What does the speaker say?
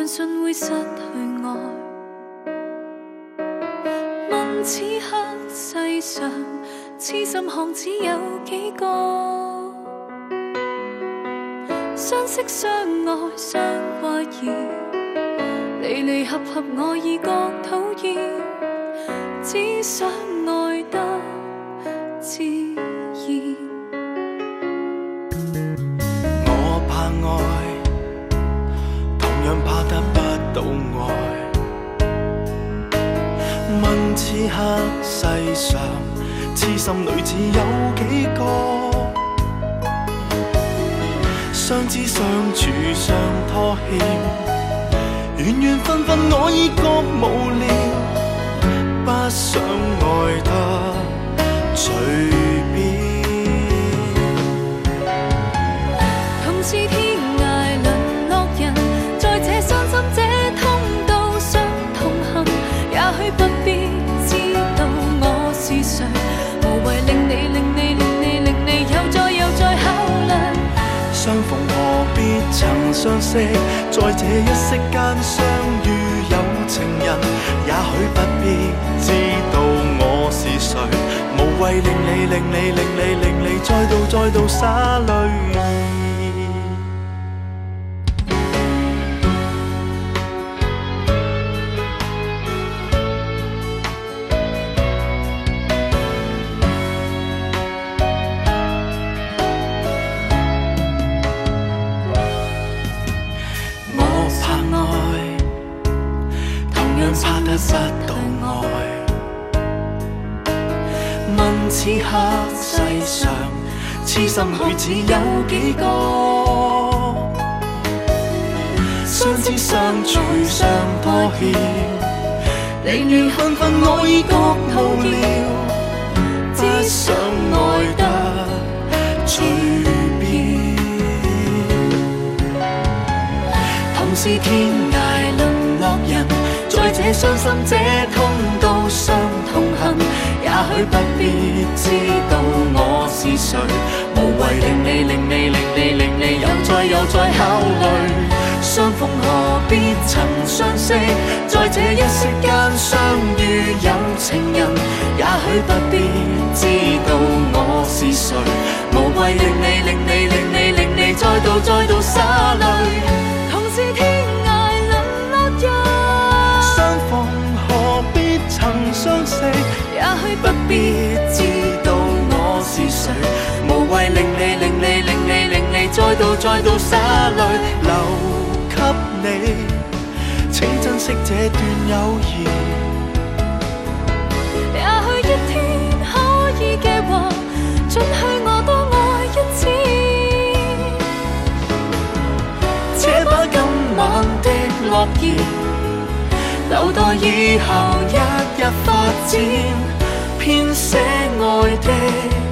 相信會失去愛。問此刻世上痴心漢子有幾個？相識相愛相懷疑，離離合合我已覺討厭，只想愛得自然。 我怕愛，同樣怕得不到愛。問此刻世上痴心女子有幾個？相知相處相拖欠，緣緣分分我已覺無聊，不想愛得隨便。 同是天涯淪落人，在這傷心這通道上同行，也許不必知道我是誰，無謂令你又再考慮。 相逢何必曾相識，在這一息間相遇有情人，也許不必知道我是誰，無謂令你再度灑淚。怕得不到愛，問此刻世上痴心女子有幾個？相知相處相拖欠，離離分分我已覺無聊，只想愛得隨便。同是天涯淪落人，在這傷心這通道上同行，也許不必知道我是誰，無謂令你又再考慮。相逢何必曾相識，在這一息間相遇有情人，也許不必知道我是誰，無謂令你再度灑淚。 同是天涯淪落人， 相逢何必曾相識， 也許不必知道我是誰，無謂令你再度灑淚。留給你，請珍惜這段友誼。 也許一天可以嘅話，准許我多愛一次。 這把今晚的諾言，留待以後日日發展，編寫愛的